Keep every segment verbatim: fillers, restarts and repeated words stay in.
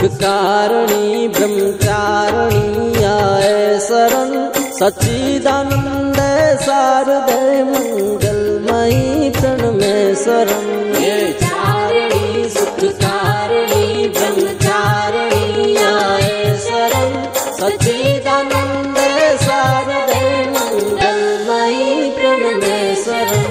सुखकारिणी ब्रह्मचारिणी आए शरण, सच्चिदानंद शारदे मंगलमयी प्रणमे शरण। ये चारिणी सुखकारिणी ब्रह्मचारिणी आए शरण, सच्चिदानंद शारदे मंगलमयी प्रणमे शरण।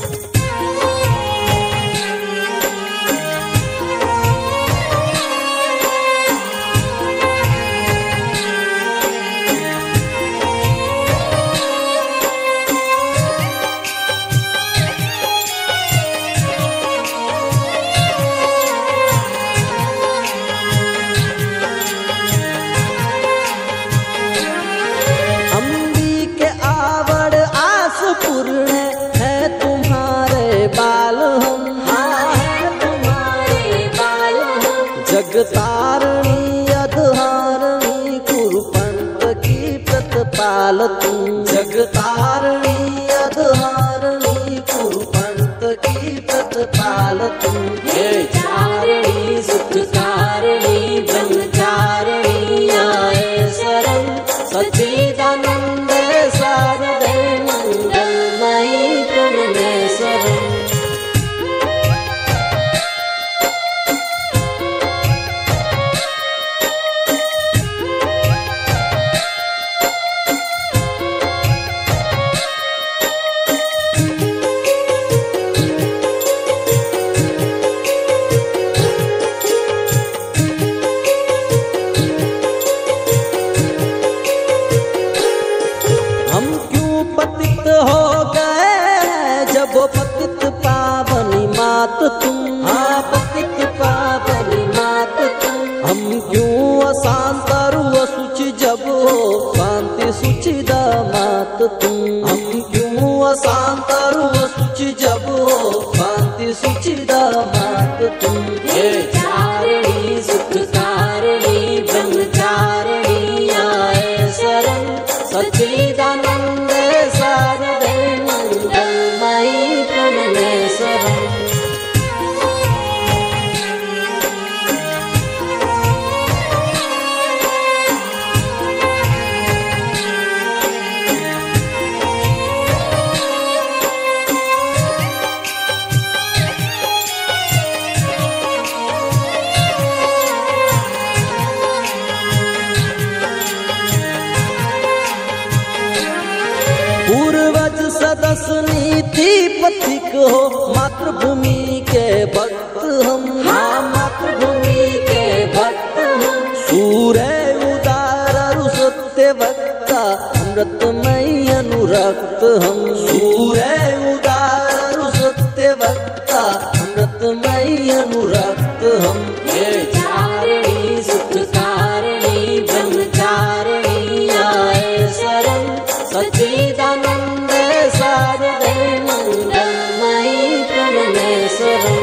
जगतारिणी अधहारिणी कुरुपंत की प्रतिपाल तुम, जगतारिणी अधहारिणी कुरुपंत की प्रतिपाल तुम। ये चारिणी सुखकारिणी ब्रह्मचारिणी आए शरण, सच्चिदानंद शारदे मंगलमयी प्रणमे शरण। हम क्यों पतित हो गए जब पतित पावनी मात तुम, हाँ पतित पावनी मात तुम। हम क्यों अशांत असुचि जब हो शांति सुचिदा मात तुम, हम क्यों अशांत असुचि जब हो शांति सुचिदा मात तुम। ये चारिणी सुखकारिणी ब्रह्मचारिणी आए शरण, सच्चिदानंद शारदे मंगलमयी प्रणमे शरण। पूर्वज सदस्य नीति पथिक हो मातृभूमि के भक्त हम, हाँ मातृभूमि के भक्त हम। सूर्य उदार सत्य वक्ता अमृतमयी अनुरक्त हम, सूर्य उदार सत्य वक्ता अमृतमयी अनुरक्त हम। ये चारिणी सुखकारिणी ब्रह्मचारिणी आए शरण, सच्चिदानंद शारदे मंगलमयी प्रणमे शरण।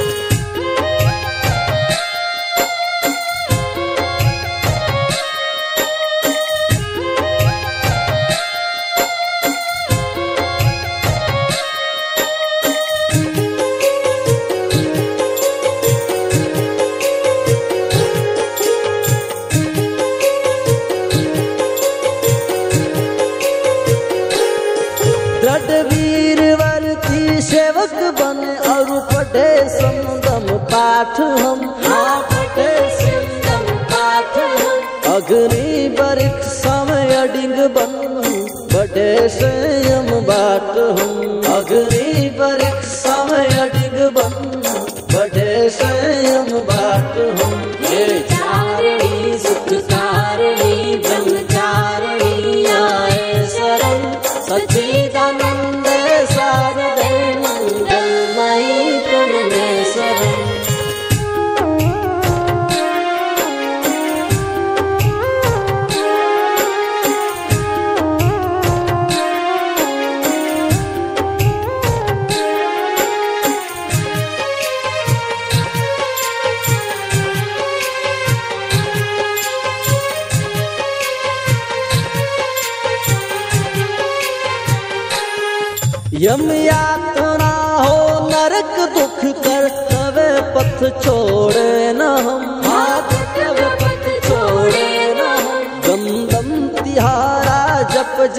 दृढ़ वीरवर्ती सेवक बने और पढ़े समदम पाठ हम, हाँ पढ़े समदम पाठ हम। अग्नि बरिख समय अडिंग बन बढ़े संयम बाट हम, अग्नि बरिख समय अडिंग बन बढ़े संयम बाट हम। ये चारिणी सुखकारिणी ब्रह्मचारिणी आए शरण, सच्चिदानंद शारदे मंगलमयी प्रणमे शरण। यम यातना हो नरक दुख कर तवे पथ छोड़े न हम, हाथ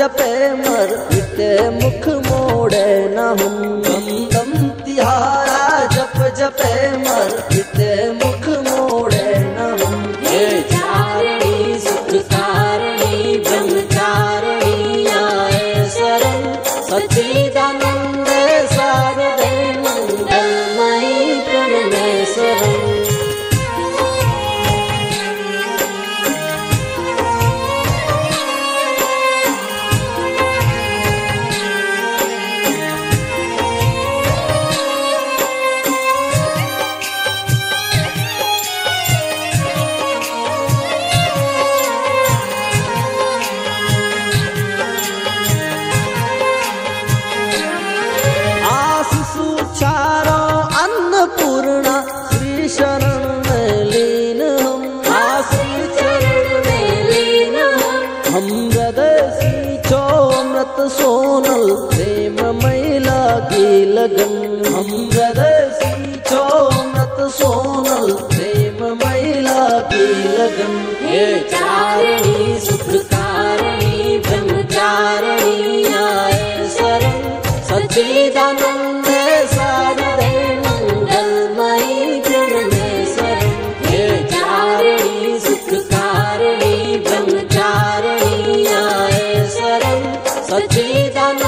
जपे मर मिटे मुख मोड़े न हम दम दम तिहारा जप जपे मर मिटे मुख मोड़े न हम। हे चारणी सुखकारिणी ब्रह्मचारिणी आए शरण सच्चिदानंद शारदे मंगलमयी प्रणमे शरण। अन्नपूर्णा श्री शरण में लीन हम श्री चरण में लीन हम हृदय सींचो अमृत सोनल प्रेम मई लागी लगन हम हृदय सींचो अमृत सोनल प्रेम मई लागी लगन। हे चारणी सुखकारिणी ब्रह्मचारिणी आए शरण सच्चिदानंद शारदे मंगलमयी प्रणमे शरण। हे चारणी सुखकारिणी ब्रह्मचारिणी आए शरण सच्चिदानंद